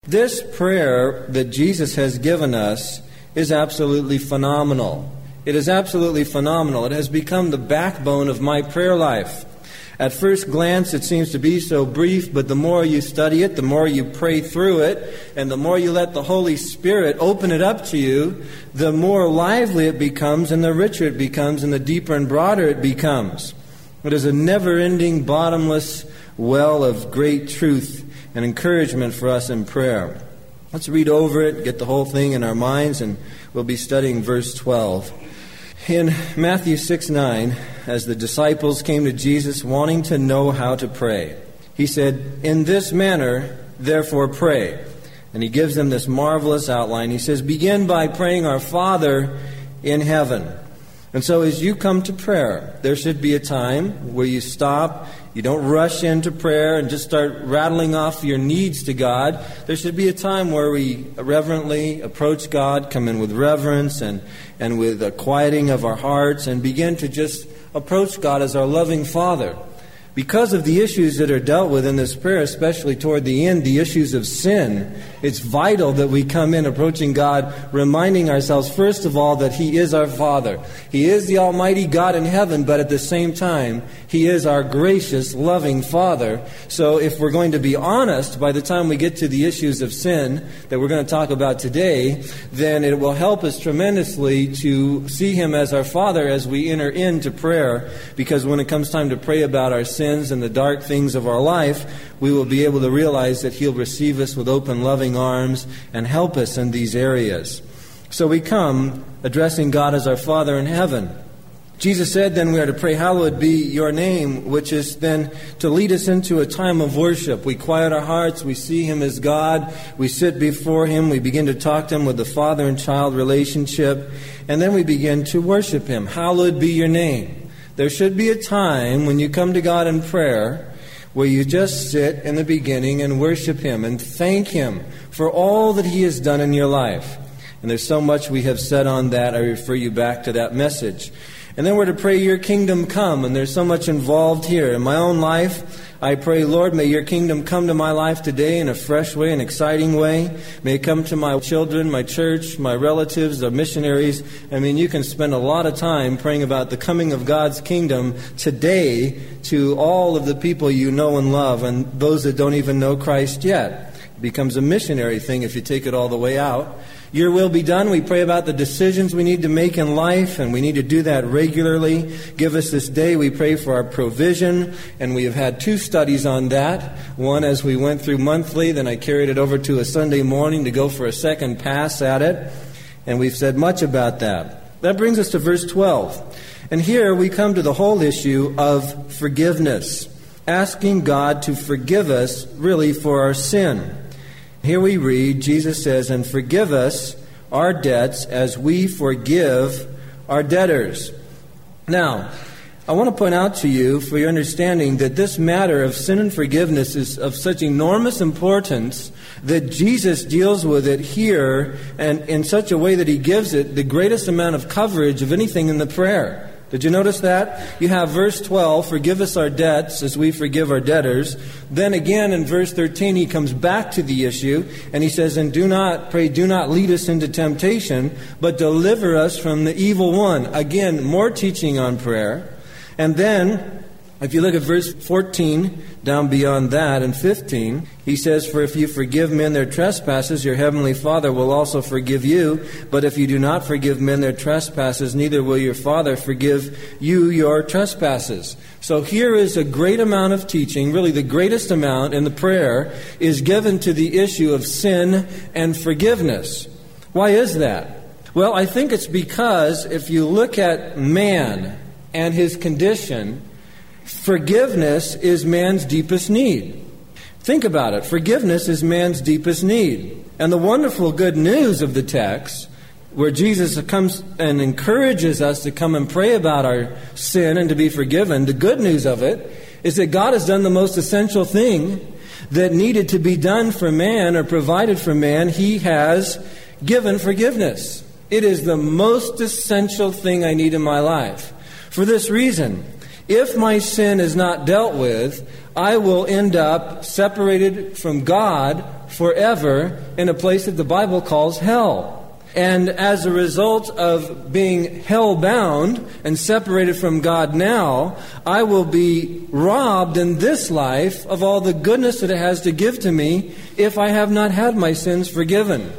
This prayer that Jesus has given us is absolutely phenomenal. It is absolutely phenomenal. It has become the backbone of my prayer life. At first glance, it seems to be so brief, but the more you study it, the more you pray through it, and the more you let the Holy Spirit open it up to you, the more lively it becomes, and the richer it becomes, and the deeper and broader it becomes. It is a never-ending, bottomless well of great truth and encouragement for us in prayer. Let's read over it, get the whole thing in our minds, and we'll be studying verse 12. In Matthew 6:9, as the disciples came to Jesus wanting to know how to pray, he said, "In this manner, therefore pray." And he gives them this marvelous outline. He says, "Begin by praying our Father in heaven." And so as you come to prayer, there should be a time where you stop. You don't rush into prayer and just start rattling off your needs to God. There should be a time where we reverently approach God, come in with reverence and with a quieting of our hearts, and begin to just approach God as our loving Father. Because of the issues that are dealt with in this prayer, especially toward the end, the issues of sin, it's vital that we come in approaching God, reminding ourselves, first of all, that He is our Father. He is the Almighty God in heaven, but at the same time, He is our gracious, loving Father. So if we're going to be honest, by the time we get to the issues of sin that we're going to talk about today, then it will help us tremendously to see Him as our Father as we enter into prayer, because when it comes time to pray about our sins and the dark things of our life, we will be able to realize that He'll receive us with open, loving arms and help us in these areas. So we come addressing God as our Father in heaven. Jesus said then we are to pray, "Hallowed be your name," which is then to lead us into a time of worship. We quiet our hearts, we see Him as God, we sit before Him, we begin to talk to Him with the father and child relationship, and then we begin to worship Him. Hallowed be your name. There should be a time when you come to God in prayer where you just sit in the beginning and worship Him and thank Him for all that He has done in your life. And there's so much we have said on that. I refer you back to that message. And then we're to pray, "Your kingdom come," and there's so much involved here. In my own life, I pray, "Lord, may your kingdom come to my life today in a fresh way, an exciting way. May it come to my children, my church, my relatives, the missionaries." I mean, you can spend a lot of time praying about the coming of God's kingdom today to all of the people you know and love, and those that don't even know Christ yet. It becomes a missionary thing if you take it all the way out. Your will be done. We pray about the decisions we need to make in life, and we need to do that regularly. Give us this day. We pray for our provision, and we have had 2 studies on that. One as we went through monthly, then I carried it over to a Sunday morning to go for a second pass at it, and we've said much about that. That brings us to verse 12. And here we come to the whole issue of forgiveness, asking God to forgive us really for our sin. Here we read, Jesus says, "And forgive us our debts as we forgive our debtors." Now, I want to point out to you, for your understanding, that this matter of sin and forgiveness is of such enormous importance that Jesus deals with it here, and in such a way that He gives it the greatest amount of coverage of anything in the prayer. Did you notice that? You have verse 12, "Forgive us our debts as we forgive our debtors." Then again in verse 13, He comes back to the issue, and He says, "And do not lead us into temptation, but deliver us from the evil one." Again, more teaching on prayer. And then, if you look at verse 14, down beyond that, in 15, He says, "For if you forgive men their trespasses, your heavenly Father will also forgive you. But if you do not forgive men their trespasses, neither will your Father forgive you your trespasses." So here is a great amount of teaching, really the greatest amount in the prayer is given to the issue of sin and forgiveness. Why is that? Well, I think it's because if you look at man and his condition, forgiveness is man's deepest need. Think about it. Forgiveness is man's deepest need. And the wonderful good news of the text, where Jesus comes and encourages us to come and pray about our sin and to be forgiven, the good news of it is that God has done the most essential thing that needed to be done for man or provided for man. He has given forgiveness. It is the most essential thing I need in my life. For this reason, If my sin is not dealt with, I will end up separated from God forever in a place that the Bible calls hell. And as a result of being hell-bound and separated from God now, I will be robbed in this life of all the goodness that it has to give to me if I have not had my sins forgiven.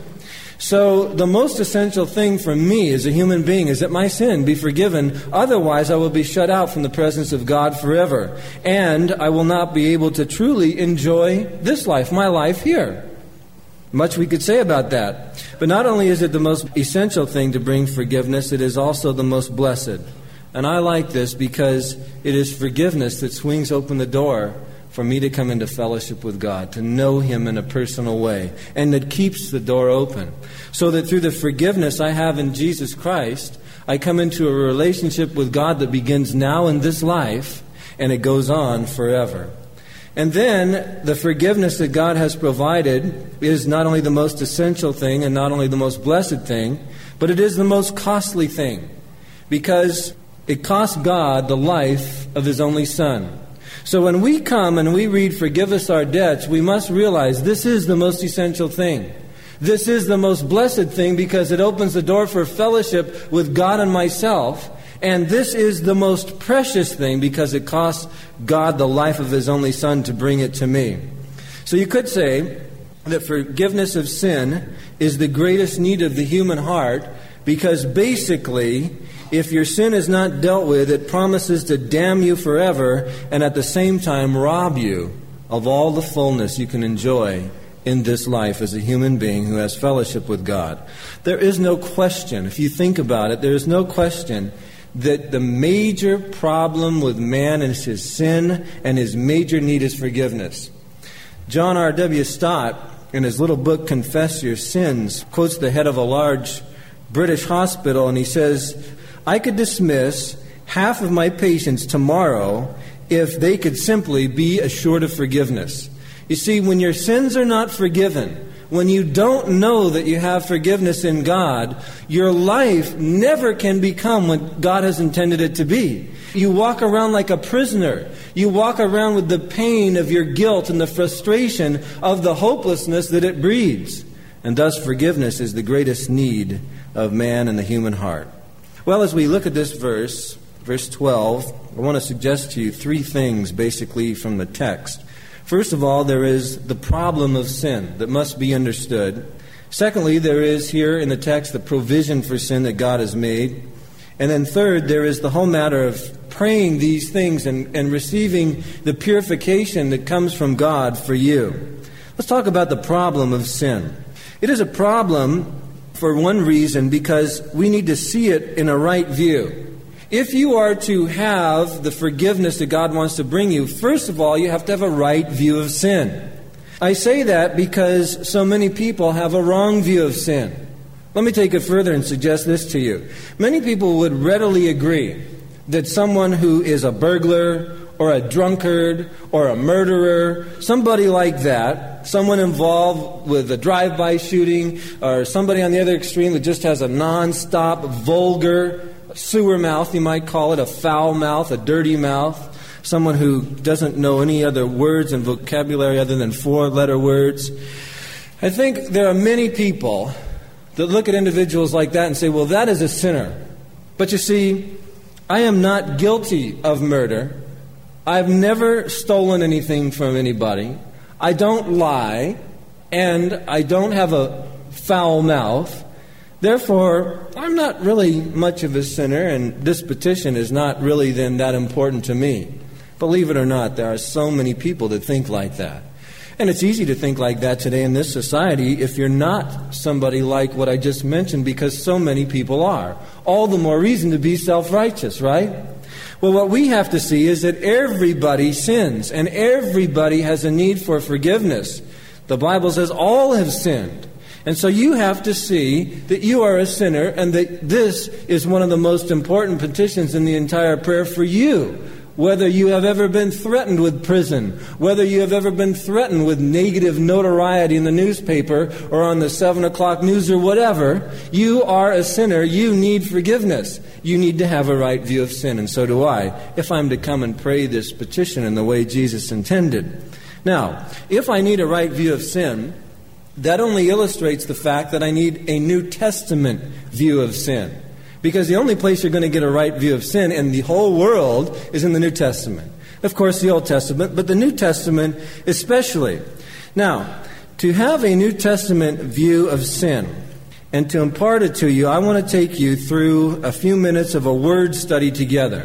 So the most essential thing for me as a human being is that my sin be forgiven. Otherwise, I will be shut out from the presence of God forever. And I will not be able to truly enjoy this life, my life here. Much we could say about that. But not only is it the most essential thing to bring forgiveness, it is also the most blessed. And I like this because it is forgiveness that swings open the door for me to come into fellowship with God, to know Him in a personal way, and that keeps the door open. So that through the forgiveness I have in Jesus Christ, I come into a relationship with God that begins now in this life, and it goes on forever. And then the forgiveness that God has provided is not only the most essential thing and not only the most blessed thing, but it is the most costly thing, because it cost God the life of His only Son. So when we come and we read, "Forgive us our debts," we must realize this is the most essential thing. This is the most blessed thing because it opens the door for fellowship with God and myself. And this is the most precious thing because it costs God the life of His only Son to bring it to me. So you could say that forgiveness of sin is the greatest need of the human heart because basically, if your sin is not dealt with, it promises to damn you forever and at the same time rob you of all the fullness you can enjoy in this life as a human being who has fellowship with God. There is no question, if you think about it, there is no question that the major problem with man is his sin, and his major need is forgiveness. John R.W. Stott, in his little book, Confess Your Sins, quotes the head of a large British hospital, and he says, "I could dismiss half of my patients tomorrow if they could simply be assured of forgiveness." You see, when your sins are not forgiven, when you don't know that you have forgiveness in God, your life never can become what God has intended it to be. You walk around like a prisoner. You walk around with the pain of your guilt and the frustration of the hopelessness that it breeds. And thus forgiveness is the greatest need of man and the human heart. Well, as we look at this verse 12, I want to suggest to you three things basically from the text. First of all, there is the problem of sin that must be understood. Secondly, there is here in the text the provision for sin that God has made. And then third, there is the whole matter of praying these things and receiving the purification that comes from God for you. Let's talk about the problem of sin. It is a problem for one reason, because we need to see it in a right view. If you are to have the forgiveness that God wants to bring you, first of all, you have to have a right view of sin. I say that because so many people have a wrong view of sin. Let me take it further and suggest this to you. Many people would readily agree that someone who is a burglar or a drunkard or a murderer, somebody like that, someone involved with a drive-by shooting, or somebody on the other extreme that just has a non-stop, vulgar sewer mouth, you might call it, a foul mouth, a dirty mouth, someone who doesn't know any other words and vocabulary other than four-letter words. I think there are many people that look at individuals like that and say, well, that is a sinner. But you see, I am not guilty of murder. I've never stolen anything from anybody. I don't lie, and I don't have a foul mouth. Therefore, I'm not really much of a sinner, and this petition is not really then that important to me. Believe it or not, there are so many people that think like that. And it's easy to think like that today in this society if you're not somebody like what I just mentioned, because so many people are. All the more reason to be self-righteous, right? Well, what we have to see is that everybody sins, and everybody has a need for forgiveness. The Bible says all have sinned. And so you have to see that you are a sinner, and that this is one of the most important petitions in the entire prayer for you. whether you have ever been threatened with prison, whether you have ever been threatened with negative notoriety in the newspaper or on the 7 o'clock news or whatever, you are a sinner. You need forgiveness. You need to have a right view of sin, and so do I, if I'm to come and pray this petition in the way Jesus intended. Now, if I need a right view of sin, that only illustrates the fact that I need a New Testament view of sin. Because the only place you're going to get a right view of sin in the whole world is in the New Testament. Of course, the Old Testament, but the New Testament especially. Now, to have a New Testament view of sin and to impart it to you, I want to take you through a few minutes of a word study together.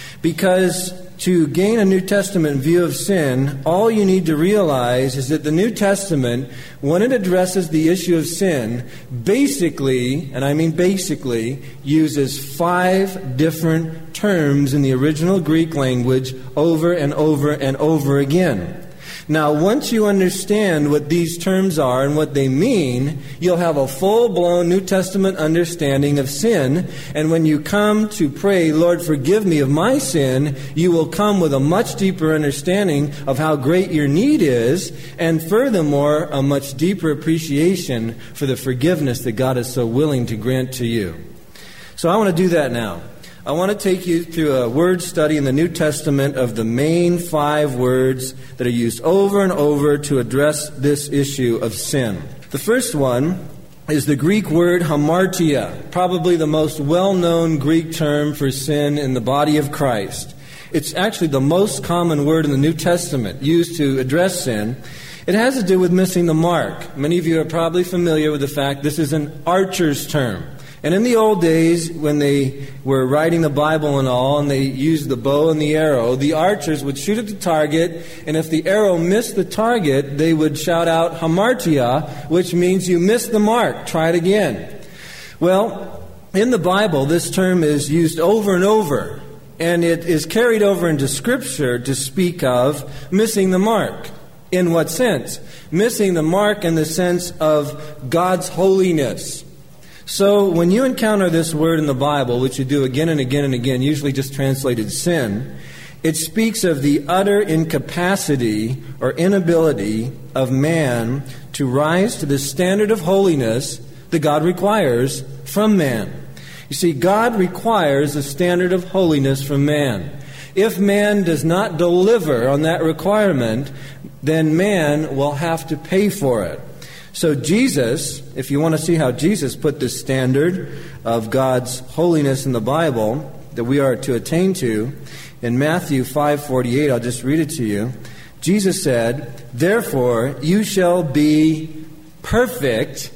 Because to gain a New Testament view of sin, all you need to realize is that the New Testament, when it addresses the issue of sin, basically, and I mean basically, uses 5 different terms in the original Greek language over and over and over again. Now, once you understand what these terms are and what they mean, you'll have a full-blown New Testament understanding of sin. And when you come to pray, Lord, forgive me of my sin, you will come with a much deeper understanding of how great your need is, and furthermore, a much deeper appreciation for the forgiveness that God is so willing to grant to you. So I want to do that now. I want to take you through a word study in the New Testament of the main 5 words that are used over and over to address this issue of sin. The first one is the Greek word hamartia, probably the most well-known Greek term for sin in the body of Christ. It's actually the most common word in the New Testament used to address sin. It has to do with missing the mark. Many of you are probably familiar with the fact this is an archer's term. And in the old days, when they were writing the Bible and all, and they used the bow and the arrow, the archers would shoot at the target, and if the arrow missed the target, they would shout out hamartia, which means you missed the mark, try it again. Well, in the Bible, this term is used over and over, and it is carried over into Scripture to speak of missing the mark. In what sense? Missing the mark in the sense of God's holiness. So when you encounter this word in the Bible, which you do again and again and again, usually just translated sin, it speaks of the utter incapacity or inability of man to rise to the standard of holiness that God requires from man. You see, God requires a standard of holiness from man. If man does not deliver on that requirement, then man will have to pay for it. So Jesus, if you want to see how Jesus put the standard of God's holiness in the Bible that we are to attain to, in Matthew 5:48, I'll just read it to you. Jesus said, "Therefore you shall be perfect,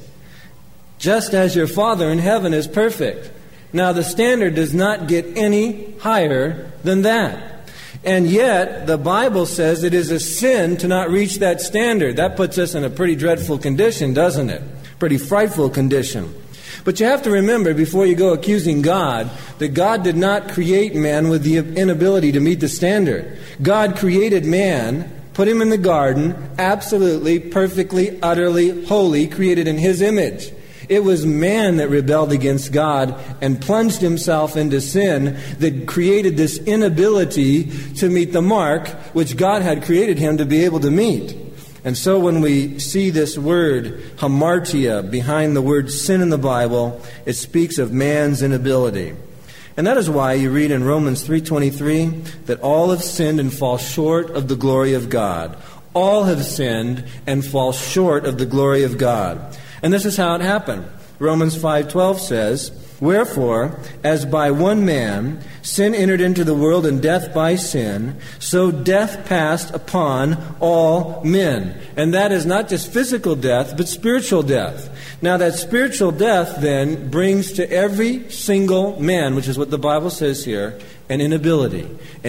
just as your Father in heaven is perfect." Now the standard does not get any higher than that. And yet, the Bible says it is a sin to not reach that standard. That puts us in a pretty dreadful condition, doesn't it? Pretty frightful condition. But you have to remember, before you go accusing God, that God did not create man with the inability to meet the standard. God created man, put him in the garden, absolutely, perfectly, utterly holy, created in his image. It was man that rebelled against God and plunged himself into sin that created this inability to meet the mark which God had created him to be able to meet. And so when we see this word hamartia behind the word sin in the Bible, it speaks of man's inability. And that is why you read in Romans 3:23 that all have sinned and fall short of the glory of God. All have sinned and fall short of the glory of God. And this is how it happened. Romans 5:12 says, "Wherefore, as by one man sin entered into the world and death by sin, so death passed upon all men." And that is not just physical death, but spiritual death. Now that spiritual death then brings to every single man, which is what the Bible says here, an inability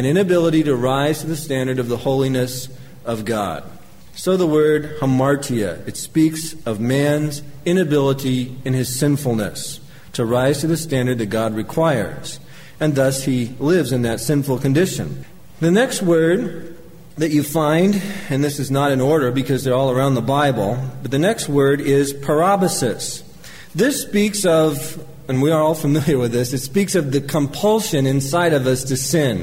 to rise to the standard of the holiness of God. So the word hamartia, it speaks of man's inability in his sinfulness to rise to the standard that God requires. And thus he lives in that sinful condition. The next word that you find, and this is not in order because they're all around the Bible, but the next word is parabasis. This speaks of, and we are all familiar with this, it speaks of the compulsion inside of us to sin.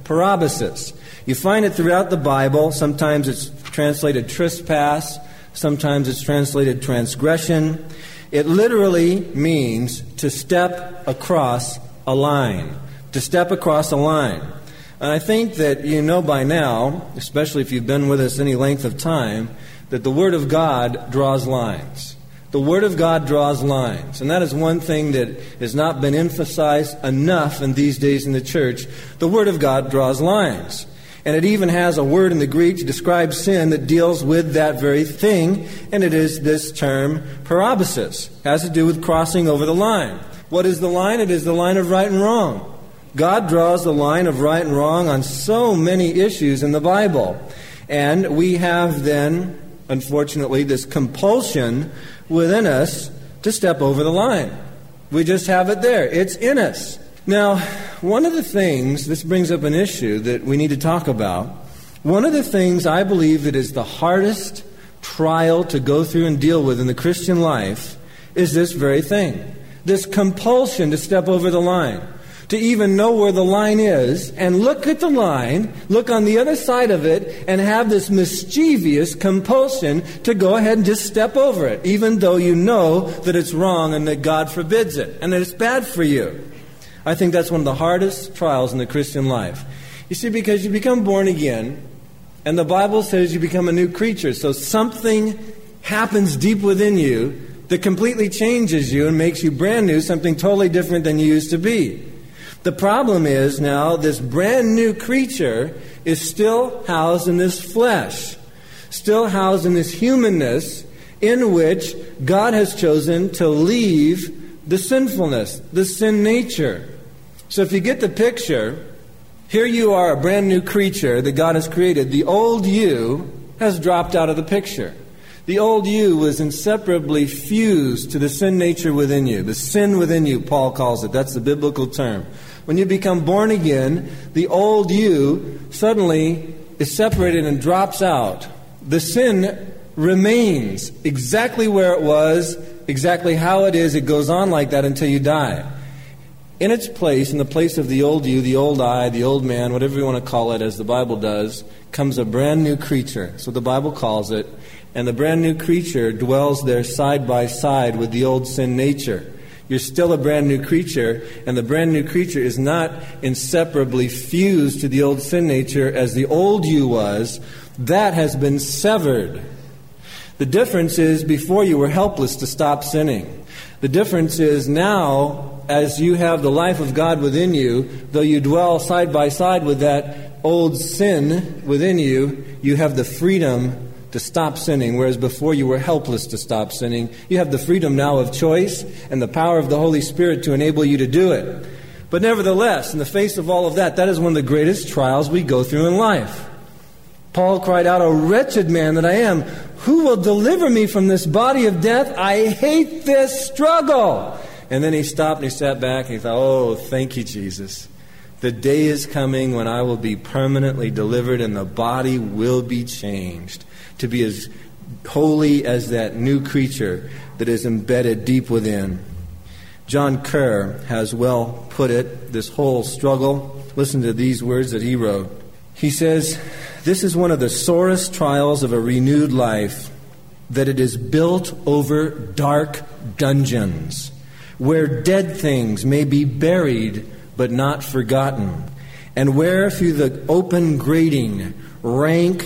Parabasis. You find it throughout the Bible. Sometimes it's translated trespass. Sometimes it's translated transgression. It literally means to step across a line. To step across a line. And I think that you know by now, especially if you've been with us any length of time, that the Word of God draws lines. The Word of God draws lines. And that is one thing that has not been emphasized enough in these days in the church. The Word of God draws lines. And it even has a word in the Greek to describe sin that deals with that very thing, and it is this term, parabasis. It has to do with crossing over the line. What is the line? It is the line of right and wrong. God draws the line of right and wrong on so many issues in the Bible. And we have then, unfortunately, this compulsion within us to step over the line. We just have it there. It's in us. Now, one of the things, this brings up an issue that we need to talk about. One of the things I believe that is the hardest trial to go through and deal with in the Christian life is this very thing. This compulsion to step over the line. To even know where the line is and look at the line, look on the other side of it, and have this mischievous compulsion to go ahead and just step over it, even though you know that it's wrong and that God forbids it and that it's bad for you. I think that's one of the hardest trials in the Christian life. You see, because you become born again, and the Bible says you become a new creature. So something happens deep within you that completely changes you and makes you brand new, something totally different than you used to be. The problem is now this brand new creature is still housed in this flesh, still housed in this humanness in which God has chosen to leave the sinfulness, the sin nature. So if you get the picture, here you are, a brand new creature that God has created. The old you has dropped out of the picture. The old you was inseparably fused to the sin nature within you. The sin within you, Paul calls it. That's the biblical term. When you become born again, the old you suddenly is separated and drops out. The sin remains exactly where it was, exactly how it is. It goes on like that until you die. In its place, in the place of the old you, the old I, the old man, whatever you want to call it, as the Bible does, comes a brand new creature. That's what the Bible calls it. And the brand new creature dwells there side by side with the old sin nature. You're still a brand new creature, and the brand new creature is not inseparably fused to the old sin nature as the old you was. That has been severed. The difference is before you were helpless to stop sinning. The difference is now, as you have the life of God within you, though you dwell side by side with that old sin within you, you have the freedom to stop sinning, whereas before you were helpless to stop sinning. You have the freedom now of choice and the power of the Holy Spirit to enable you to do it. But nevertheless, in the face of all of that, that is one of the greatest trials we go through in life. Paul cried out, "O wretched man that I am, who will deliver me from this body of death? I hate this struggle." And then he stopped and he sat back and he thought, "Oh, thank you, Jesus. The day is coming when I will be permanently delivered and the body will be changed to be as holy as that new creature that is embedded deep within." John Kerr has well put it, this whole struggle. Listen to these words that he wrote. He says, "This is one of the sorest trials of a renewed life, that it is built over dark dungeons, where dead things may be buried but not forgotten, and where through the open grating rank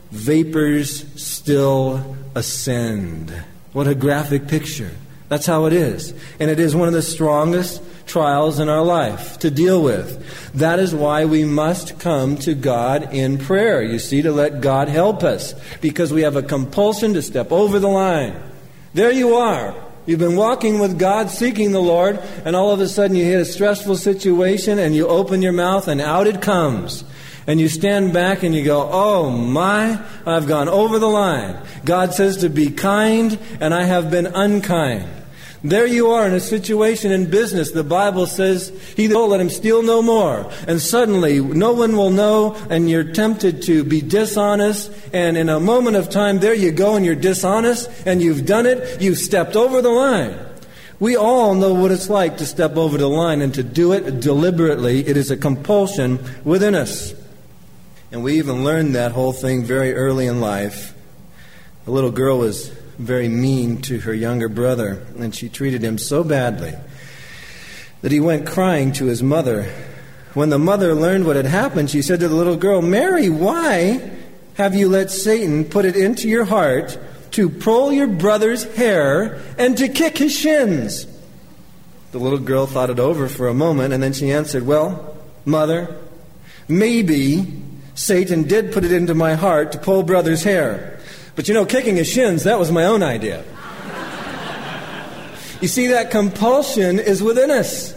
vapors still ascend." What a graphic picture. That's how it is. And it is one of the strongest trials in our life to deal with. That is why we must come to God in prayer, you see, to let God help us, because we have a compulsion to step over the line. There you are. You've been walking with God, seeking the Lord, and all of a sudden you hit a stressful situation and you open your mouth and out it comes. And you stand back and you go, "Oh my, I've gone over the line. God says to be kind, and I have been unkind." There you are in a situation in business. The Bible says, "He that will, let him steal no more." And suddenly, no one will know, and you're tempted to be dishonest. And in a moment of time, there you go, and you're dishonest, and you've done it. You've stepped over the line. We all know what it's like to step over the line, and to do it deliberately. It is a compulsion within us. And we even learned that whole thing very early in life. A little girl was very mean to her younger brother, and she treated him so badly that he went crying to his mother. When the mother learned what had happened, she said to the little girl, "Mary, why have you let Satan put it into your heart to pull your brother's hair and to kick his shins?" The little girl thought it over for a moment, and then she answered, "Well, Mother, maybe Satan did put it into my heart to pull brother's hair. But kicking his shins, that was my own idea." You see, that compulsion is within us.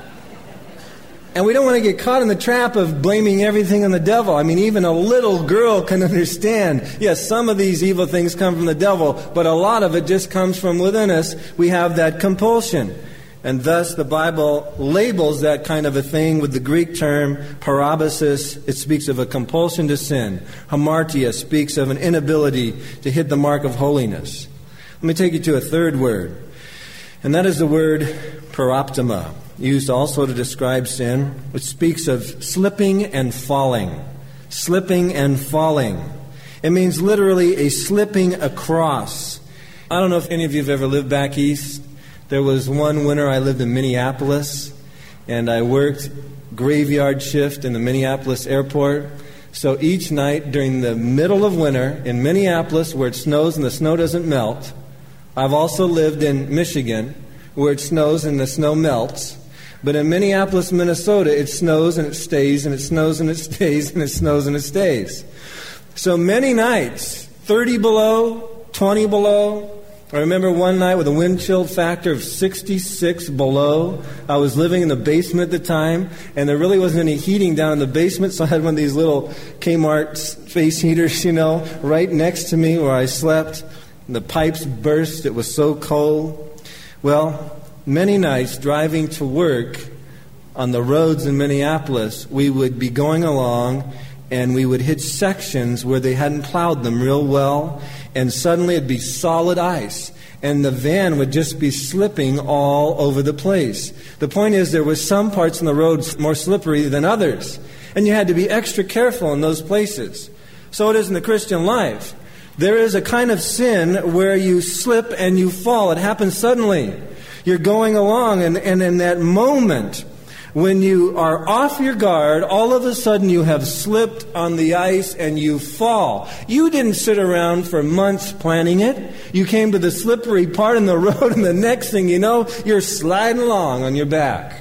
And we don't want to get caught in the trap of blaming everything on the devil. I mean, even a little girl can understand, yes, some of these evil things come from the devil, but a lot of it just comes from within us. We have that compulsion. And thus the Bible labels that kind of a thing with the Greek term parabasis. It speaks of a compulsion to sin. Hamartia speaks of an inability to hit the mark of holiness. Let me take you to a third word, and that is the word paroptima, used also to describe sin, which speaks of slipping and falling. Slipping and falling. It means literally a slipping across. I don't know if any of you have ever lived back east. There was one winter I lived in Minneapolis, and I worked graveyard shift in the Minneapolis airport. So each night during the middle of winter in Minneapolis, where it snows and the snow doesn't melt. I've also lived in Michigan, where it snows and the snow melts. But in Minneapolis, Minnesota, it snows and it stays, and it snows and it stays, and it snows and it stays. So many nights, 30 below, 20 below. I remember one night with a wind chill factor of 66 below. I was living in the basement at the time, and there really wasn't any heating down in the basement, so I had one of these little Kmart space heaters, right next to me where I slept. And the pipes burst. It was so cold. Well, many nights driving to work on the roads in Minneapolis, we would be going along and we would hit sections where they hadn't plowed them real well, and suddenly it'd be solid ice, and the van would just be slipping all over the place. The point is, there was some parts in the roads more slippery than others, and you had to be extra careful in those places. So it is in the Christian life. There is a kind of sin where you slip and you fall. It happens suddenly. You're going along, and in that moment, when you are off your guard, all of a sudden you have slipped on the ice and you fall. You didn't sit around for months planning it. You came to the slippery part in the road, and the next thing you know, you're sliding along on your back.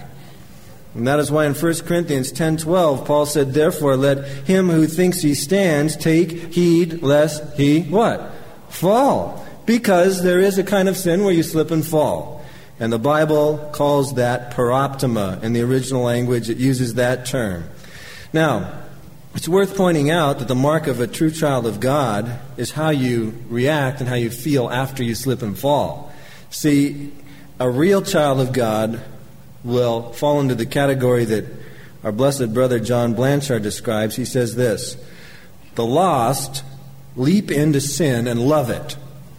And that is why in 1 Corinthians 10:12, Paul said, "Therefore let him who thinks he stands take heed lest he," what? Fall. Because there is a kind of sin where you slip and fall. And the Bible calls that paroptima. In the original language, it uses that term. Now, it's worth pointing out that the mark of a true child of God is how you react and how you feel after you slip and fall. See, a real child of God will fall into the category that our blessed brother John Blanchard describes. He says this: the lost leap into sin and love it.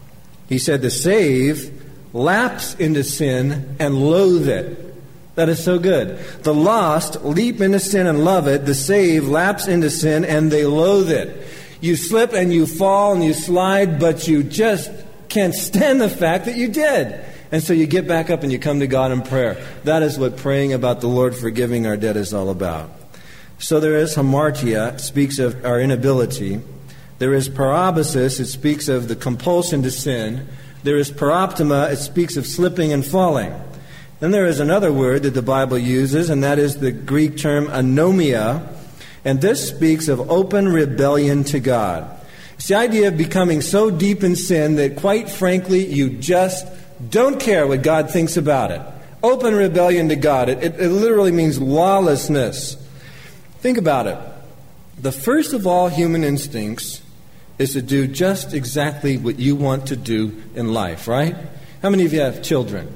He said the saved lapse into sin and loathe it. That is so good. The lost leap into sin and love it. The saved lapse into sin and they loathe it. You slip and you fall and you slide, but you just can't stand the fact that you did. And so you get back up and you come to God in prayer. That is what praying about the Lord forgiving our debt is all about. So there is hamartia, it speaks of our inability. There is parabasis, it speaks of the compulsion to sin. There is paroptima, it speaks of slipping and falling. Then there is another word that the Bible uses, and that is the Greek term anomia. And this speaks of open rebellion to God. It's the idea of becoming so deep in sin that, quite frankly, you just don't care what God thinks about it. Open rebellion to God. It literally means lawlessness. Think about it. The first of all human instincts is to do just exactly what you want to do in life, right? How many of you have children?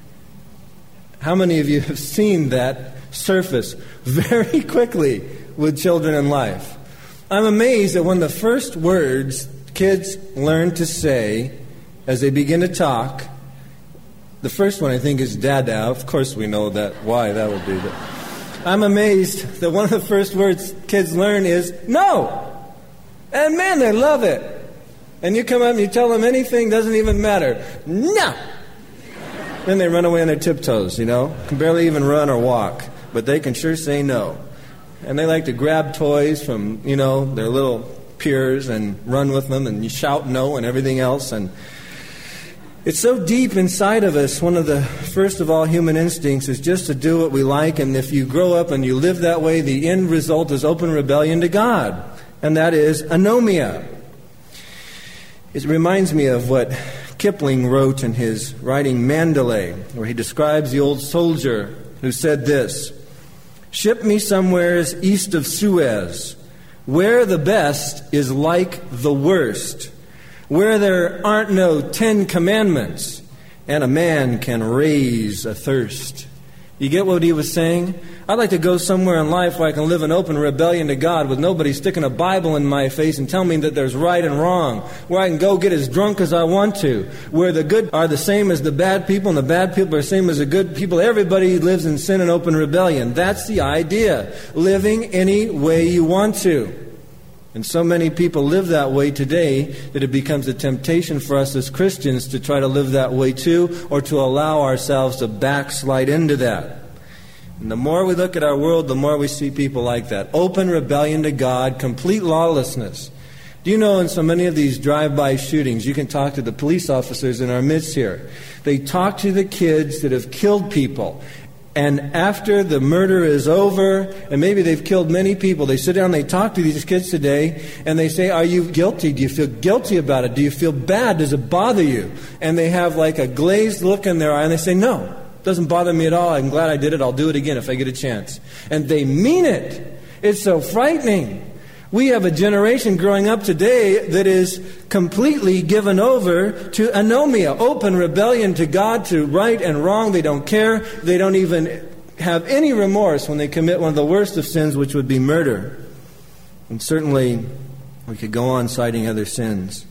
How many of you have seen that surface very quickly with children in life? I'm amazed that one of the first words kids learn to say as they begin to talk, The first one, I think, is dada. Of course we know that why that would be. But I'm amazed that one of the first words kids learn is no. And man, they love it. And you come up and you tell them anything, doesn't even matter. No. Then they run away on their tiptoes, Can barely even run or walk. But they can sure say no. And they like to grab toys from, their little peers and run with them and you shout no and everything else. And it's so deep inside of us, one of the first of all human instincts is just to do what we like. And if you grow up and you live that way, the end result is open rebellion to God. And that is anomia. It reminds me of what Kipling wrote in his writing Mandalay, where he describes the old soldier who said this: "Ship me somewheres east of Suez, where the best is like the worst, where there aren't no 10 commandments, and a man can raise a thirst." You get what he was saying? I'd like to go somewhere in life where I can live in open rebellion to God with nobody sticking a Bible in my face and telling me that there's right and wrong, where I can go get as drunk as I want to, where the good are the same as the bad people and the bad people are the same as the good people. Everybody lives in sin and open rebellion. That's the idea. Living any way you want to. And so many people live that way today that it becomes a temptation for us as Christians to try to live that way too, or to allow ourselves to backslide into that. And the more we look at our world, the more we see people like that. Open rebellion to God, complete lawlessness. Do you know in so many of these drive-by shootings, you can talk to the police officers in our midst here. They talk to the kids that have killed people. And after the murder is over, and maybe they've killed many people, they sit down, they talk to these kids today, and they say, "Are you guilty? Do you feel guilty about it? Do you feel bad? Does it bother you?" And they have like a glazed look in their eye, and they say, "No, it doesn't bother me at all. I'm glad I did it. I'll do it again if I get a chance." And they mean it. It's so frightening. We have a generation growing up today that is completely given over to anomia, open rebellion to God, to right and wrong. They don't care. They don't even have any remorse when they commit one of the worst of sins, which would be murder. And certainly, we could go on citing other sins.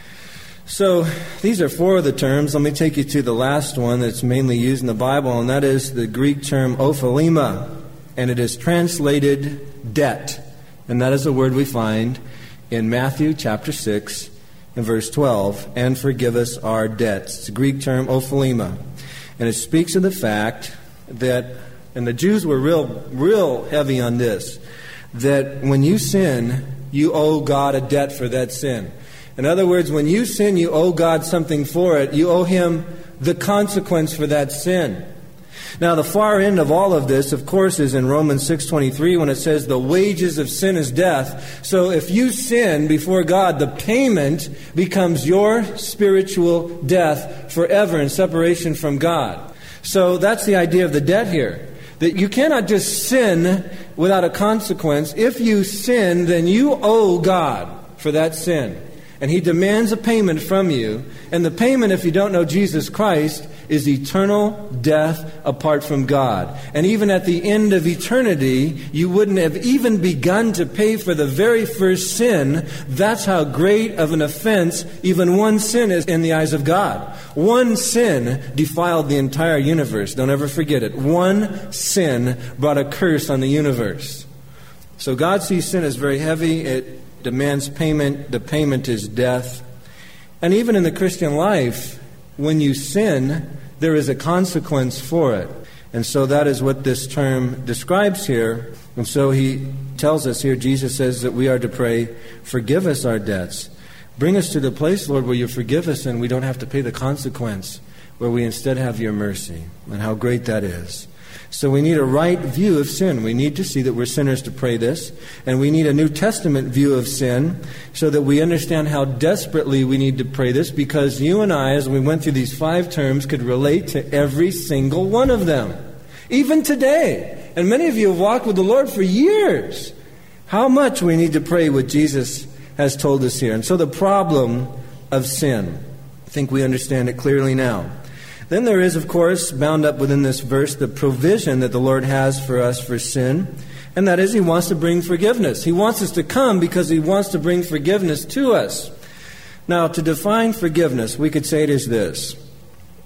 So, these are 4 of the terms. Let me take you to the last one that's mainly used in the Bible, and that is the Greek term ophelema. And it is translated debt. And that is a word we find in Matthew chapter 6 and verse 12. And forgive us our debts. It's a Greek term, ophelema. And it speaks of the fact that, and the Jews were real heavy on this, that when you sin, you owe God a debt for that sin. In other words, when you sin, you owe God something for it. You owe Him the consequence for that sin. Now, the far end of all of this, of course, is in Romans 6:23 when it says the wages of sin is death. So if you sin before God, the payment becomes your spiritual death forever in separation from God. So that's the idea of the debt here. That you cannot just sin without a consequence. If you sin, then you owe God for that sin. And He demands a payment from you. And the payment, if you don't know Jesus Christ, is eternal death apart from God. And even at the end of eternity, you wouldn't have even begun to pay for the very first sin. That's how great of an offense even one sin is in the eyes of God. One sin defiled the entire universe. Don't ever forget it. One sin brought a curse on the universe. So God sees sin as very heavy. It demands payment. The payment is death. And even in the Christian life, when you sin, there is a consequence for it. And so that is what this term describes here. And so He tells us here, Jesus says that we are to pray, forgive us our debts. Bring us to the place, Lord, where you forgive us and we don't have to pay the consequence, where we instead have your mercy. And how great that is. So we need a right view of sin. We need to see that we're sinners to pray this. And we need a New Testament view of sin so that we understand how desperately we need to pray this, because you and I, as we went through these 5 terms, could relate to every single one of them. Even today. And many of you have walked with the Lord for years. How much we need to pray what Jesus has told us here. And so the problem of sin, I think we understand it clearly now. Then there is, of course, bound up within this verse, the provision that the Lord has for us for sin. And that is He wants to bring forgiveness. He wants us to come because He wants to bring forgiveness to us. Now, to define forgiveness, we could say it is this.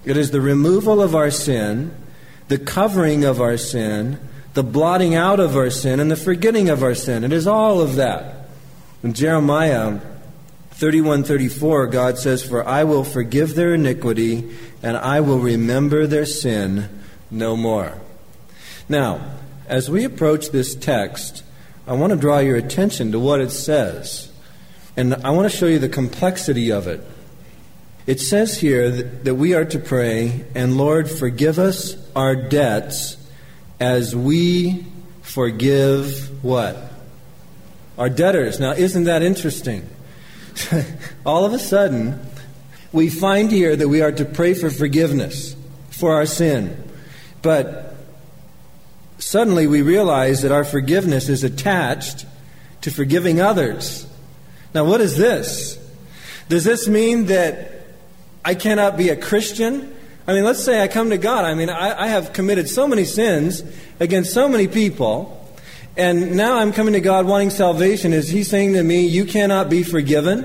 It is the removal of our sin, the covering of our sin, the blotting out of our sin, and the forgetting of our sin. It is all of that. In Jeremiah 31:34, God says, "For I will forgive their iniquity, and I will remember their sin no more." Now, as we approach this text, I want to draw your attention to what it says. And I want to show you the complexity of it. It says here that we are to pray, "And Lord, forgive us our debts as we forgive" what? Our debtors. Now, isn't that interesting? All of a sudden, we find here that we are to pray for forgiveness for our sin. But suddenly we realize that our forgiveness is attached to forgiving others. Now, what is this? Does this mean that I cannot be a Christian? I mean, let's say I come to God. I mean, I have committed so many sins against so many people, and now I'm coming to God wanting salvation. Is He saying to me, you cannot be forgiven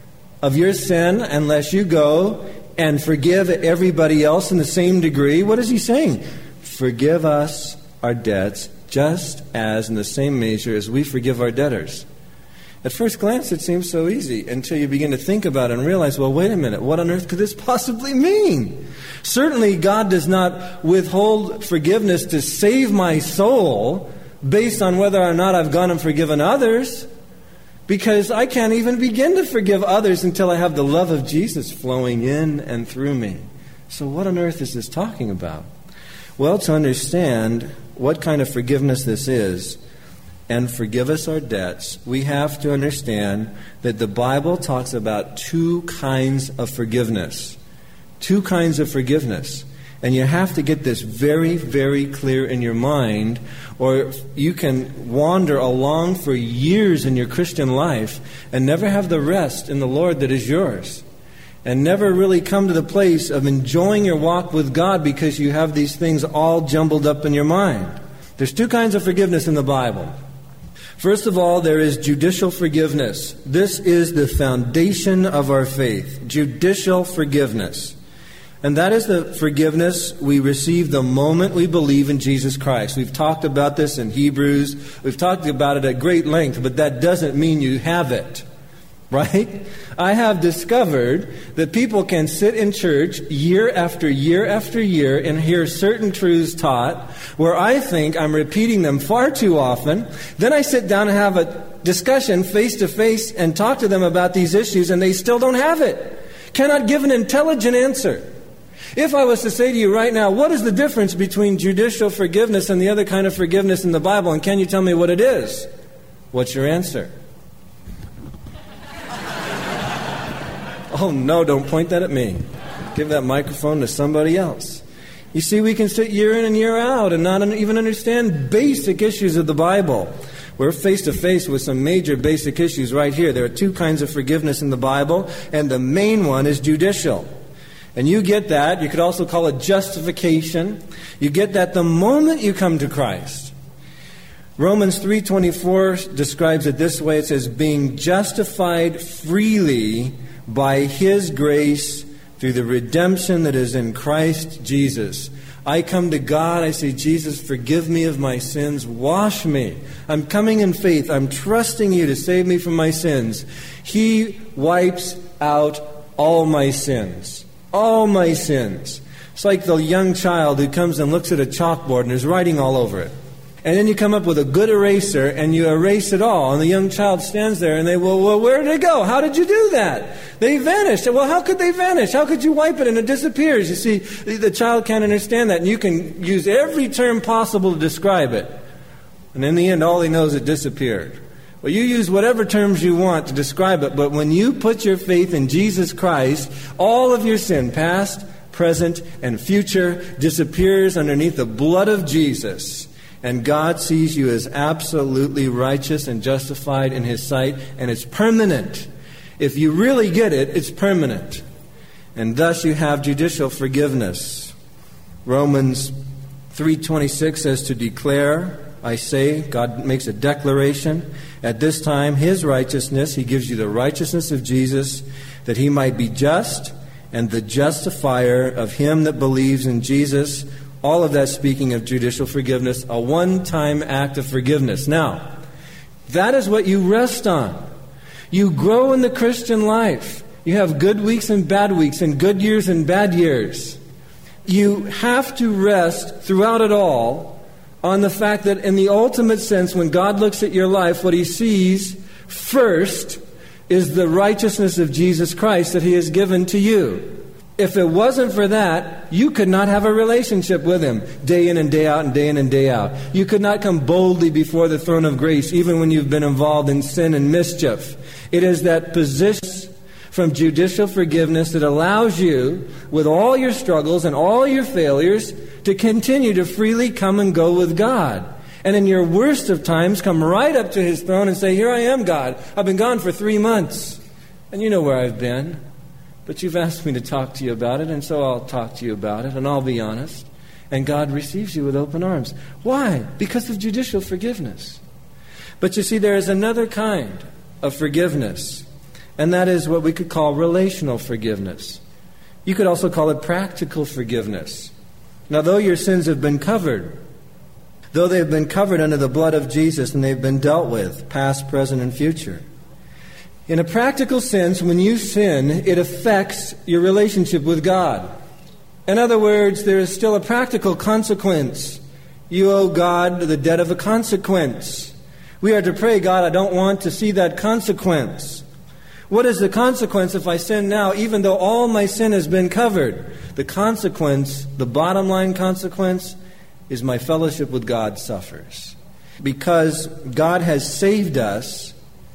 of your sin unless you go and forgive everybody else in the same degree? What is He saying? Forgive us our debts just as in the same measure as we forgive our debtors. At first glance, it seems so easy until you begin to think about it and realize, well, wait a minute, what on earth could this possibly mean? Certainly, God does not withhold forgiveness to save my soul based on whether or not I've gone and forgiven others, because I can't even begin to forgive others until I have the love of Jesus flowing in and through me. So what on earth is this talking about? Well, to understand what kind of forgiveness this is, and forgive us our debts, we have to understand that the Bible talks about two kinds of forgiveness. Two kinds of forgiveness. And you have to get this very, very clear in your mind, or you can wander along for years in your Christian life and never have the rest in the Lord that is yours. And never really come to the place of enjoying your walk with God because you have these things all jumbled up in your mind. There's two kinds of forgiveness in the Bible. First of all, there is judicial forgiveness. This is the foundation of our faith. Judicial forgiveness. And that is the forgiveness we receive the moment we believe in Jesus Christ. We've talked about this in Hebrews. We've talked about it at great length, but that doesn't mean you have it. Right? I have discovered that people can sit in church year after year after year and hear certain truths taught where I think I'm repeating them far too often. Then I sit down and have a discussion face to face and talk to them about these issues, and they still don't have it. Cannot give an intelligent answer. If I was to say to you right now, what is the difference between judicial forgiveness and the other kind of forgiveness in the Bible, and can you tell me what it is? What's your answer? Oh, no, don't point that at me. Give that microphone to somebody else. You see, we can sit year in and year out and not even understand basic issues of the Bible. We're face to face with some major basic issues right here. There are two kinds of forgiveness in the Bible, and the main one is judicial. And you get that. You could also call it justification. You get that the moment you come to Christ. Romans 3:24 describes it this way. It says, being justified freely by His grace through the redemption that is in Christ Jesus. I come to God, I say, Jesus, forgive me of my sins, wash me. I'm coming in faith, I'm trusting You to save me from my sins. He wipes out all my sins. All my sins. It's like the young child who comes and looks at a chalkboard and there's writing all over it. And then you come up with a good eraser and you erase it all. And the young child stands there and they, well, where did it go? How did you do that? They vanished. Well, how could they vanish? How could you wipe it and it disappears? You see, the child can't understand that. And you can use every term possible to describe it. And in the end, all he knows it disappeared. Well, you use whatever terms you want to describe it. But when you put your faith in Jesus Christ, all of your sin, past, present, and future, disappears underneath the blood of Jesus. And God sees you as absolutely righteous and justified in His sight, and it's permanent. If you really get it, it's permanent. And thus you have judicial forgiveness. Romans 3:26 says to declare, I say, God makes a declaration. At this time, His righteousness, He gives you the righteousness of Jesus, that He might be just and the justifier of him that believes in Jesus. All of that speaking of judicial forgiveness, a one-time act of forgiveness. Now, that is what you rest on. You grow in the Christian life. You have good weeks and bad weeks, and good years and bad years. You have to rest throughout it all on the fact that in the ultimate sense, when God looks at your life, what he sees first is the righteousness of Jesus Christ that he has given to you. If it wasn't for that, you could not have a relationship with him day in and day out and day in and day out. You could not come boldly before the throne of grace even when you've been involved in sin and mischief. It is that position from judicial forgiveness that allows you, with all your struggles and all your failures, to continue to freely come and go with God. And in your worst of times, come right up to his throne and say, "Here I am, God. I've been gone for 3 months. And you know where I've been. But you've asked me to talk to you about it, and so I'll talk to you about it, and I'll be honest." And God receives you with open arms. Why? Because of judicial forgiveness. But you see, there is another kind of forgiveness, and that is what we could call relational forgiveness. You could also call it practical forgiveness. Now, though your sins have been covered, though they have been covered under the blood of Jesus and they've been dealt with, past, present, and future, in a practical sense, when you sin, it affects your relationship with God. In other words, there is still a practical consequence. You owe God the debt of a consequence. We are to pray, "God, I don't want to see that consequence." What is the consequence if I sin now, even though all my sin has been covered? The consequence, the bottom line consequence, is my fellowship with God suffers. Because God has saved us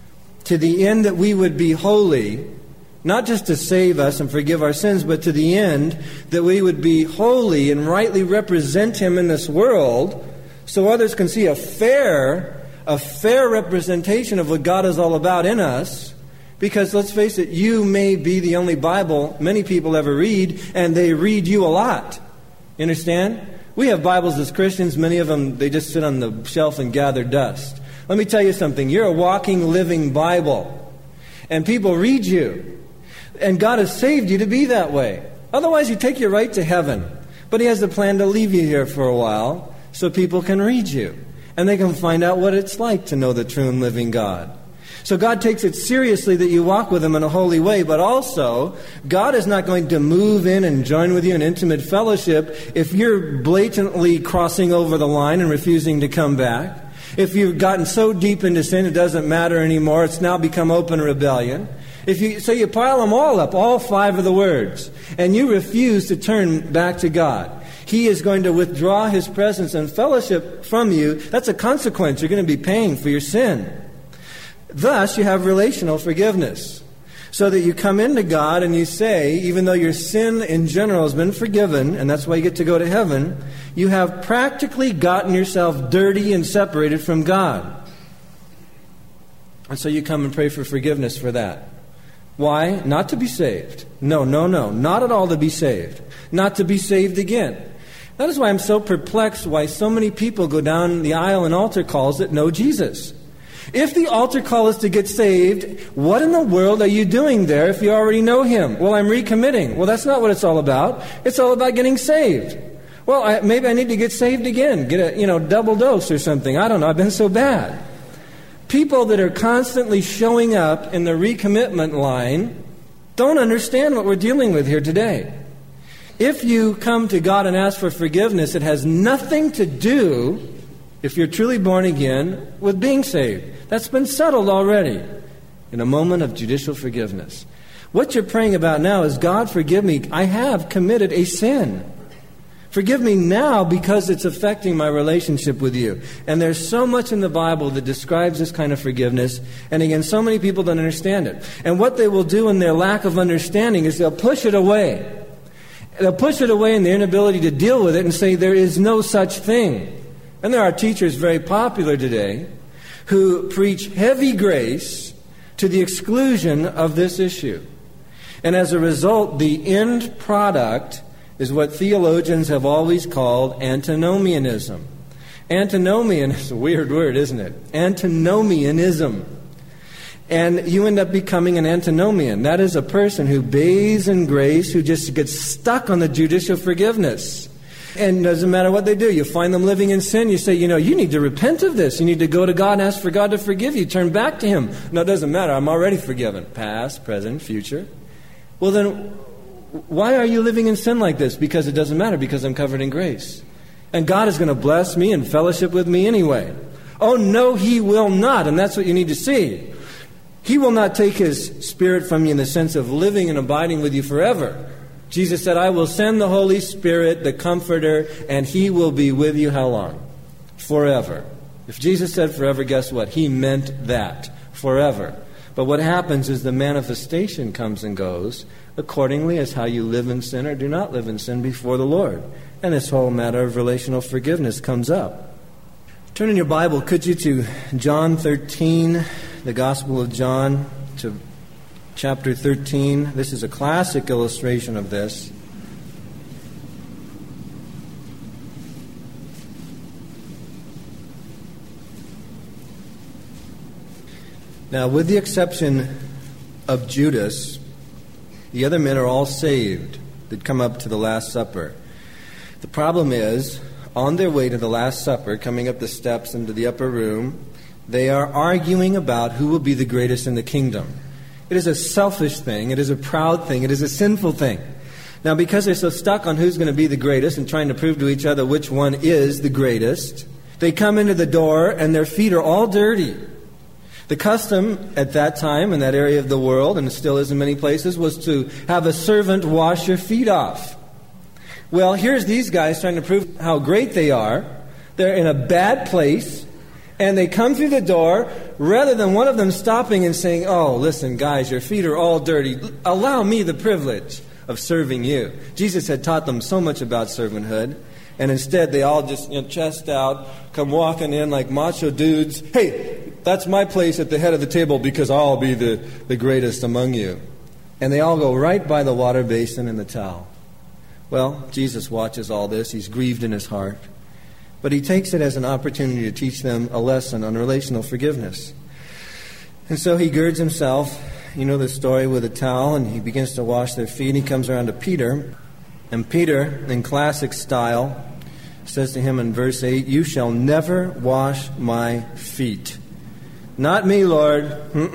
to the end that we would be holy, not just to save us and forgive our sins, but to the end that we would be holy and rightly represent him in this world, so others can see a fair representation of what God is all about in us. Because let's face it, you may be the only Bible many people ever read, and they read you a lot. You understand? We have Bibles as Christians. Many of them, they just sit on the shelf and gather dust. Let me tell you something. You're a walking, living Bible. And people read you. And God has saved you to be that way. Otherwise, you take you right to heaven. But he has a plan to leave you here for a while so people can read you. And they can find out what it's like to know the true and living God. So God takes it seriously that you walk with him in a holy way, but also God is not going to move in and join with you in intimate fellowship if you're blatantly crossing over the line and refusing to come back. If you've gotten so deep into sin it doesn't matter anymore, it's now become open rebellion. So you pile them all up, all 5 of the words, and you refuse to turn back to God. He is going to withdraw his presence and fellowship from you. That's a consequence. You're going to be paying for your sin. Thus, you have relational forgiveness. So that you come into God and you say, even though your sin in general has been forgiven, and that's why you get to go to heaven, you have practically gotten yourself dirty and separated from God. And so you come and pray for forgiveness for that. Why? Not to be saved. No. Not at all to be saved. Not to be saved again. That is why I'm so perplexed why so many people go down the aisle in altar calls that know Jesus. If the altar call is to get saved, what in the world are you doing there if you already know him? Well, I'm recommitting. Well, that's not what it's all about. It's all about getting saved. Well, maybe I need to get saved again. Get a, double dose or something. I don't know. I've been so bad. People that are constantly showing up in the recommitment line don't understand what we're dealing with here today. If you come to God and ask for forgiveness, it has nothing to do, if you're truly born again, with being saved. That's been settled already in a moment of judicial forgiveness. What you're praying about now is, God, forgive me. I have committed a sin. Forgive me now because it's affecting my relationship with you. And there's so much in the Bible that describes this kind of forgiveness. And again, so many people don't understand it. And what they will do in their lack of understanding is they'll push it away. They'll push it away in their inability to deal with it and say there is no such thing. And there are teachers very popular today who preach heavy grace to the exclusion of this issue. And as a result, the end product is what theologians have always called antinomianism. Antinomian is a weird word, isn't it? Antinomianism. And you end up becoming an antinomian. That is a person who bathes in grace, who just gets stuck on the judicial forgiveness. And it doesn't matter what they do. You find them living in sin. You say, you need to repent of this. You need to go to God and ask for God to forgive you. Turn back to Him. No, it doesn't matter. I'm already forgiven. Past, present, future. Well, then, why are you living in sin like this? Because it doesn't matter. Because I'm covered in grace. And God is going to bless me and fellowship with me anyway. Oh, no, He will not. And that's what you need to see. He will not take His Spirit from you in the sense of living and abiding with you forever. Jesus said, I will send the Holy Spirit, the Comforter, and He will be with you how long? Forever. If Jesus said forever, guess what? He meant that. Forever. But what happens is the manifestation comes and goes accordingly as how you live in sin or do not live in sin before the Lord. And this whole matter of relational forgiveness comes up. Turn in your Bible, could you, to John 13, the Gospel of John, to chapter 13. This is a classic illustration of this. Now, with the exception of Judas, the other men are all saved that come up to the Last Supper. The problem is, on their way to the Last Supper, coming up the steps into the upper room, they are arguing about who will be the greatest in the kingdom. It is a selfish thing. It is a proud thing. It is a sinful thing. Now, because they're so stuck on who's going to be the greatest and trying to prove to each other which one is the greatest, they come into the door and their feet are all dirty. The custom at that time in that area of the world, and it still is in many places, was to have a servant wash your feet off. Well, here's these guys trying to prove how great they are. They're in a bad place, and they come through the door, rather than one of them stopping and saying, oh, listen, guys, your feet are all dirty. Allow me the privilege of serving you. Jesus had taught them so much about servanthood, and instead they all just, chest out, come walking in like macho dudes. Hey, that's my place at the head of the table because I'll be the greatest among you. And they all go right by the water basin and the towel. Well, Jesus watches all this. He's grieved in His heart. But He takes it as an opportunity to teach them a lesson on relational forgiveness. And so He girds Himself, you know the story, with a towel, and He begins to wash their feet. He comes around to Peter, and Peter, in classic style, says to him in verse 8, you shall never wash my feet. Not me, Lord.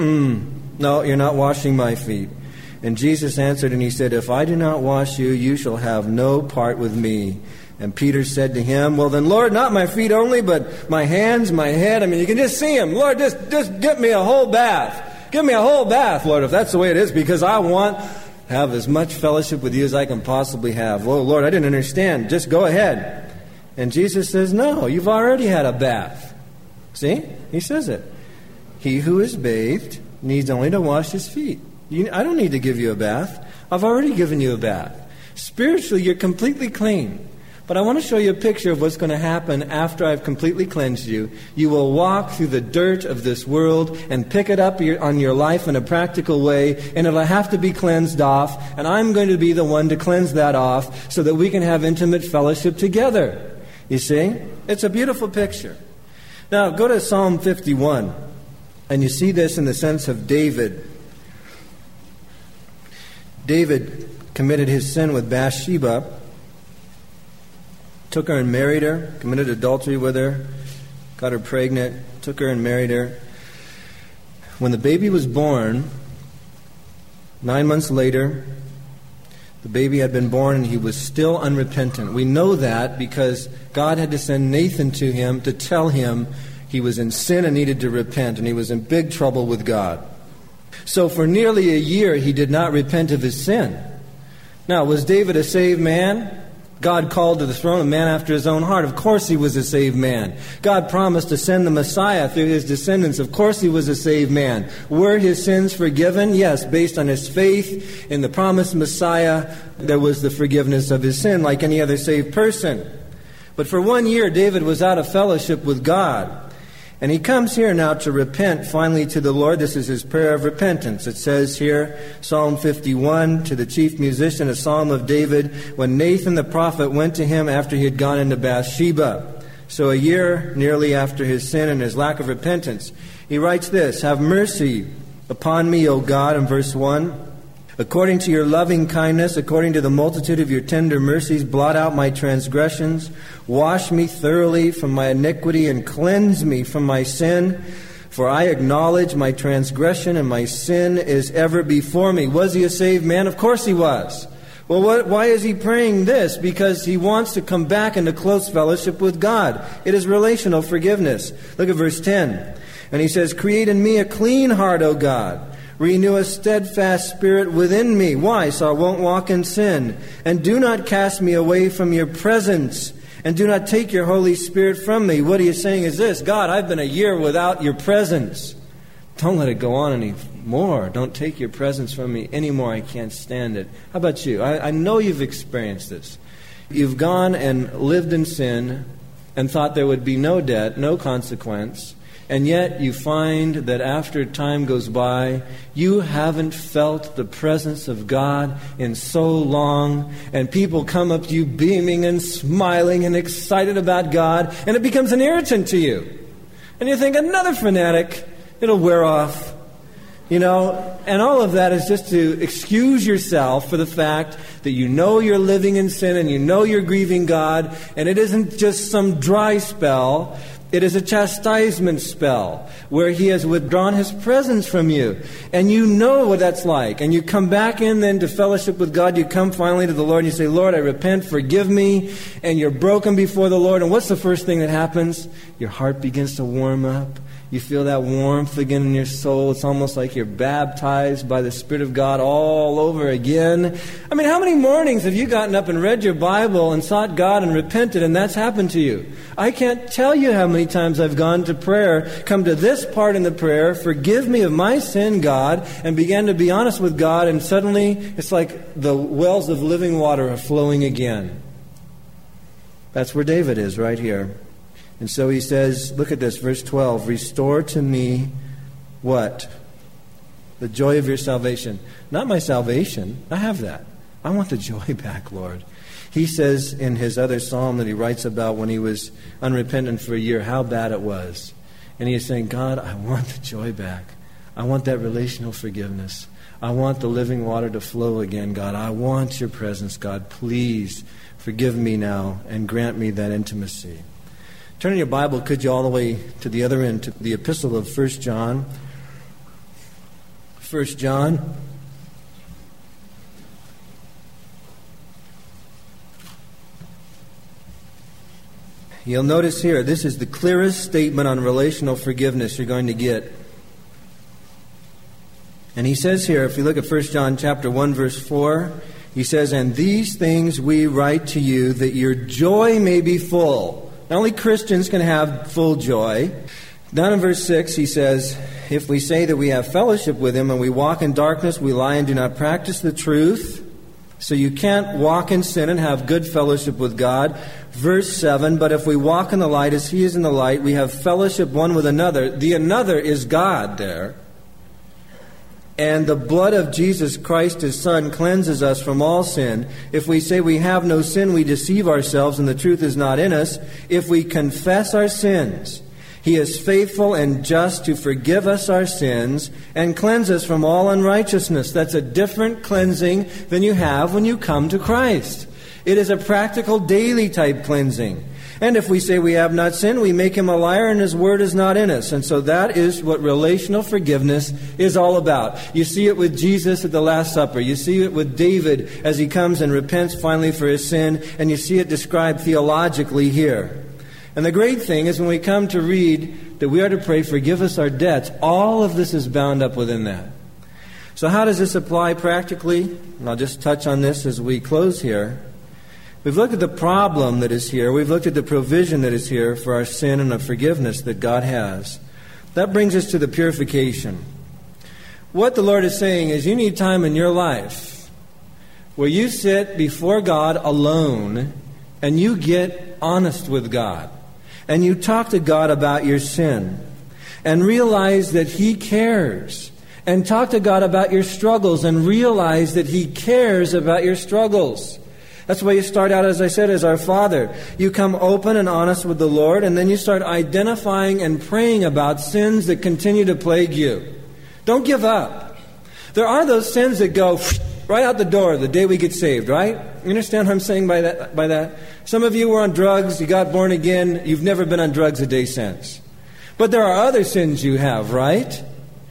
No, you're not washing my feet. And Jesus answered and He said, if I do not wash you, you shall have no part with me. And Peter said to Him, well then, Lord, not my feet only, but my hands, my head. I mean, you can just see Him. Lord, just get me a whole bath. Give me a whole bath, Lord, if that's the way it is, because I want to have as much fellowship with you as I can possibly have. Oh, Lord, I didn't understand. Just go ahead. And Jesus says, no, you've already had a bath. See? He says it. He who is bathed needs only to wash his feet. I don't need to give you a bath. I've already given you a bath. Spiritually, you're completely clean. But I want to show you a picture of what's going to happen after I've completely cleansed you. You will walk through the dirt of this world and pick it up on your life in a practical way, and it'll have to be cleansed off, and I'm going to be the one to cleanse that off so that we can have intimate fellowship together. You see? It's a beautiful picture. Now, go to Psalm 51, and you see this in the sense of David. David committed his sin with Bathsheba, took her and married her, committed adultery with her, got her pregnant, took her and married her. When the baby was born, 9 months later, the baby had been born and he was still unrepentant. We know that because God had to send Nathan to him to tell him he was in sin and needed to repent, and he was in big trouble with God. So for nearly a year, he did not repent of his sin. Now, was David a saved man? God called to the throne a man after His own heart. Of course he was a saved man. God promised to send the Messiah through his descendants. Of course he was a saved man. Were his sins forgiven? Yes, based on his faith in the promised Messiah, there was the forgiveness of his sin like any other saved person. But for 1 year, David was out of fellowship with God. And he comes here now to repent finally to the Lord. This is his prayer of repentance. It says here, Psalm 51, to the chief musician, a psalm of David, when Nathan the prophet went to him after he had gone into Bathsheba. So a year nearly after his sin and his lack of repentance. He writes this, have mercy upon me, O God, in verse 1. According to your loving kindness, according to the multitude of your tender mercies, blot out my transgressions. Wash me thoroughly from my iniquity and cleanse me from my sin. For I acknowledge my transgression and my sin is ever before me. Was he a saved man? Of course he was. Well, why is he praying this? Because he wants to come back into close fellowship with God. It is relational forgiveness. Look at verse 10. And he says, create in me a clean heart, O God. Renew a steadfast spirit within me. Why? So I won't walk in sin. And do not cast me away from your presence. And do not take your Holy Spirit from me. What he is saying is this: God, I've been a year without your presence. Don't let it go on anymore. Don't take your presence from me anymore. I can't stand it. How about you? I know you've experienced this. You've gone and lived in sin and thought there would be no debt, no consequence. And yet you find that after time goes by, you haven't felt the presence of God in so long. And people come up to you beaming and smiling and excited about God. And it becomes an irritant to you. And you think, another fanatic, it'll wear off. And all of that is just to excuse yourself for the fact that you know you're living in sin and you know you're grieving God. And it isn't just some dry spell. It is a chastisement spell where he has withdrawn his presence from you. And you know what that's like. And you come back in then to fellowship with God. You come finally to the Lord and you say, Lord, I repent, forgive me. And you're broken before the Lord. And what's the first thing that happens? Your heart begins to warm up. You feel that warmth again in your soul. It's almost like you're baptized by the Spirit of God all over again. I mean, how many mornings have you gotten up and read your Bible and sought God and repented, and that's happened to you? I can't tell you how many times I've gone to prayer, come to this part in the prayer, forgive me of my sin, God, and began to be honest with God, and suddenly it's like the wells of living water are flowing again. That's where David is right here. And so he says, look at this, verse 12, restore to me what? The joy of your salvation. Not my salvation. I have that. I want the joy back, Lord. He says in his other psalm that he writes about when he was unrepentant for a year, how bad it was. And he is saying, God, I want the joy back. I want that relational forgiveness. I want the living water to flow again, God. I want your presence, God. Please forgive me now and grant me that intimacy. Turn in your Bible, could you, all the way to the other end, to the epistle of 1 John. 1 John. You'll notice here, this is the clearest statement on relational forgiveness you're going to get. And he says here, if you look at 1 John chapter 1, verse 4, he says, and these things we write to you, that your joy may be full. Not only Christians can have full joy. Down in verse 6, he says, if we say that we have fellowship with him and we walk in darkness, we lie and do not practice the truth. So you can't walk in sin and have good fellowship with God. Verse 7, but if we walk in the light as he is in the light, we have fellowship one with another. The another is God there. And the blood of Jesus Christ, his Son, cleanses us from all sin. If we say we have no sin, we deceive ourselves, and the truth is not in us. If we confess our sins, he is faithful and just to forgive us our sins and cleanse us from all unrighteousness. That's a different cleansing than you have when you come to Christ. It is a practical, daily type cleansing. And if we say we have not sinned, we make him a liar and his word is not in us. And so that is what relational forgiveness is all about. You see it with Jesus at the Last Supper. You see it with David as he comes and repents finally for his sin. And you see it described theologically here. And the great thing is when we come to read that we are to pray, forgive us our debts, all of this is bound up within that. So how does this apply practically? And I'll just touch on this as we close here. We've looked at the problem that is here. We've looked at the provision that is here for our sin and the forgiveness that God has. That brings us to the purification. What the Lord is saying is you need time in your life where you sit before God alone and you get honest with God. And you talk to God about your sin and realize that he cares. And talk to God about your struggles and realize that he cares about your struggles. That's why you start out, as I said, as our Father. You come open and honest with the Lord, and then you start identifying and praying about sins that continue to plague you. Don't give up. There are those sins that go right out the door the day we get saved, right? You understand what I'm saying by that? Some of you were on drugs, you got born again, you've never been on drugs a day since. But there are other sins you have, right?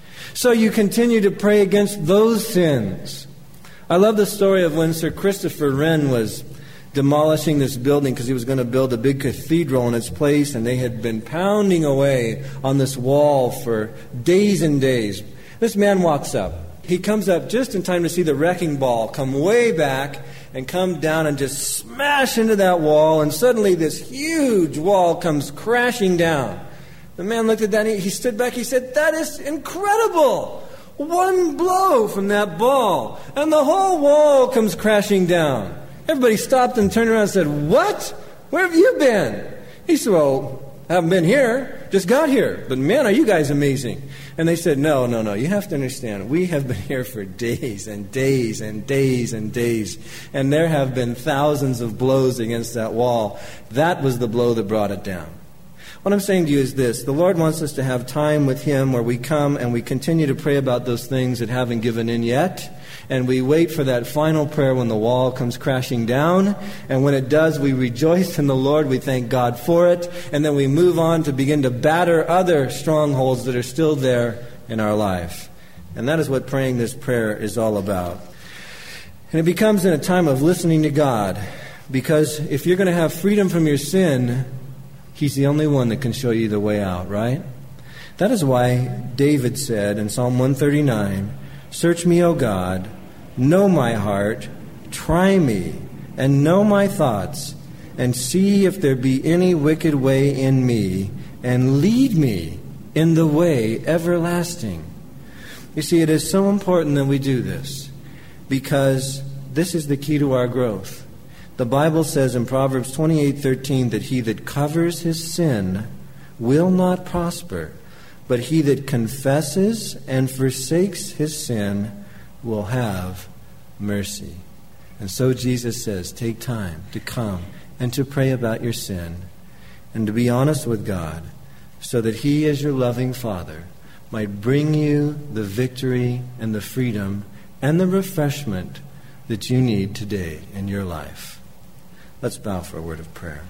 So you continue to pray against those sins. I love the story of when Sir Christopher Wren was demolishing this building because he was going to build a big cathedral in its place, and they had been pounding away on this wall for days and days. This man walks up. He comes up just in time to see the wrecking ball come way back and come down and just smash into that wall, and suddenly this huge wall comes crashing down. The man looked at that, and he stood back, he said, "That is incredible! One blow from that ball, and the whole wall comes crashing down." Everybody stopped and turned around and said, "What? Where have you been?" He said, "Well, I haven't been here, just got here. But man, are you guys amazing." And they said, No, you have to understand, we have been here for days and days and days and days. And there have been thousands of blows against that wall. That was the blow that brought it down. What I'm saying to you is this: the Lord wants us to have time with Him where we come and we continue to pray about those things that haven't given in yet. And we wait for that final prayer when the wall comes crashing down. And when it does, we rejoice in the Lord. We thank God for it. And then we move on to begin to batter other strongholds that are still there in our life. And that is what praying this prayer is all about. And it becomes in a time of listening to God. Because if you're going to have freedom from your sin, He's the only one that can show you the way out, right? That is why David said in Psalm 139, "Search me, O God, know my heart, try me, and know my thoughts, and see if there be any wicked way in me, and lead me in the way everlasting." You see, it is so important that we do this, because this is the key to our growth. The Bible says in Proverbs 28:13 that he that covers his sin will not prosper, but he that confesses and forsakes his sin will have mercy. And so Jesus says, take time to come and to pray about your sin and to be honest with God, so that He, as your loving Father, might bring you the victory and the freedom and the refreshment that you need today in your life. Let's bow for a word of prayer.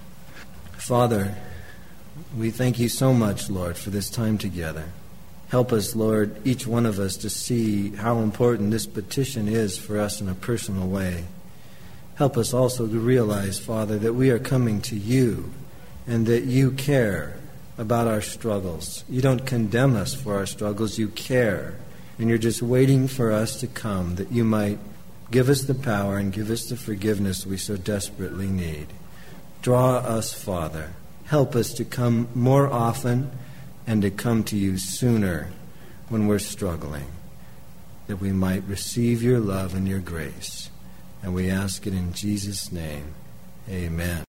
Father, we thank You so much, Lord, for this time together. Help us, Lord, each one of us to see how important this petition is for us in a personal way. Help us also to realize, Father, that we are coming to You and that You care about our struggles. You don't condemn us for our struggles. You care. And You're just waiting for us to come, that You might give us the power and give us the forgiveness we so desperately need. Draw us, Father. Help us to come more often and to come to You sooner when we're struggling, that we might receive Your love and Your grace. And we ask it in Jesus' name. Amen.